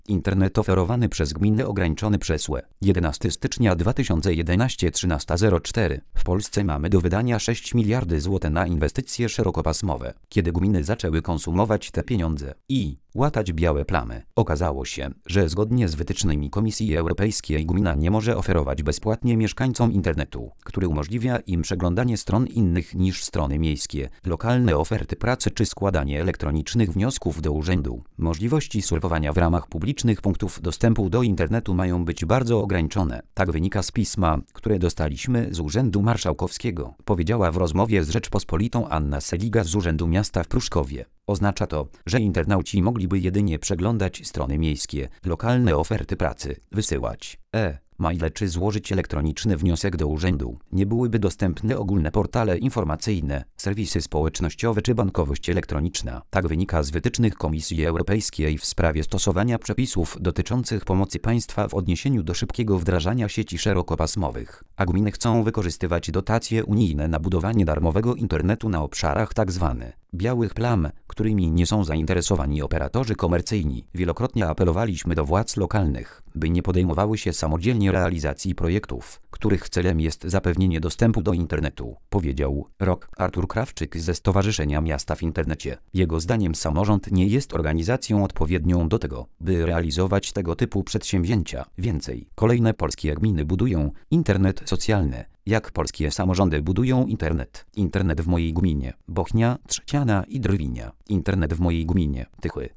Internet oferowany przez gminy ograniczony przez UE. 11 stycznia 2011 13:04. W Polsce mamy do wydania 6 miliardy złotych na inwestycje szerokopasmowe. Kiedy gminy zaczęły konsumować te pieniądze i łatać białe plamy, okazało się, że zgodnie z wytycznymi Komisji Europejskiej gmina nie może oferować bezpłatnie mieszkańcom internetu, który umożliwia im przeglądanie stron innych niż strony miejskie, lokalne oferty pracy czy składanie elektronicznych wniosków do urzędu. Możliwości surfowania w ramach publicznych punktów dostępu do internetu mają być bardzo ograniczone. Tak wynika z pisma, które dostaliśmy z Urzędu Marszałkowskiego, powiedziała w rozmowie z Rzeczpospolitą Anna Seliga z Urzędu Miasta w Pruszkowie. Oznacza to, że internauci mogliby jedynie przeglądać strony miejskie, lokalne oferty pracy, wysyłać maile czy złożyć elektroniczny wniosek do urzędu. Nie byłyby dostępne ogólne portale informacyjne, serwisy społecznościowe czy bankowość elektroniczna. Tak wynika z wytycznych Komisji Europejskiej w sprawie stosowania przepisów dotyczących pomocy państwa w odniesieniu do szybkiego wdrażania sieci szerokopasmowych. A gminy chcą wykorzystywać dotacje unijne na budowanie darmowego internetu na obszarach tzw. białych plam, którymi nie są zainteresowani operatorzy komercyjni. Wielokrotnie apelowaliśmy do władz lokalnych, by nie podejmowały się samodzielnie realizacji projektów, których celem jest zapewnienie dostępu do internetu, powiedział Artur Krawczyk ze Stowarzyszenia Miasta w Internecie. Jego zdaniem samorząd nie jest organizacją odpowiednią do tego, by realizować tego typu przedsięwzięcia. Więcej, kolejne polskie gminy budują internet socjalny. Jak polskie samorządy budują internet? Internet w mojej gminie: Bochnia, Trzciana i Drwinia. Internet w mojej gminie: Tychy,